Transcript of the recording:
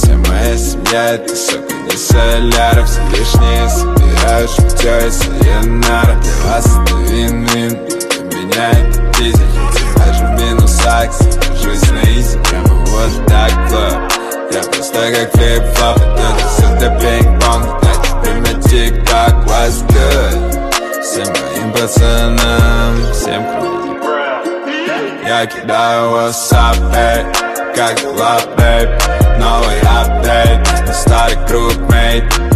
Вся моя семья — это сока не соляра. Все лишнее собираешь все и сайонара. Для вас это вин-вин, для меня это дизель. Даже в минусах сажусь на изи, прямо вот так клаб. Я просто как флип-флоп, это все для пинг-понг. Дайте примете, как was good. Всем моим пацанам, всем круто. Я кидаю WhatsApp, эй, как дела, бэйб? Новый апдейт, на старый крутмейт.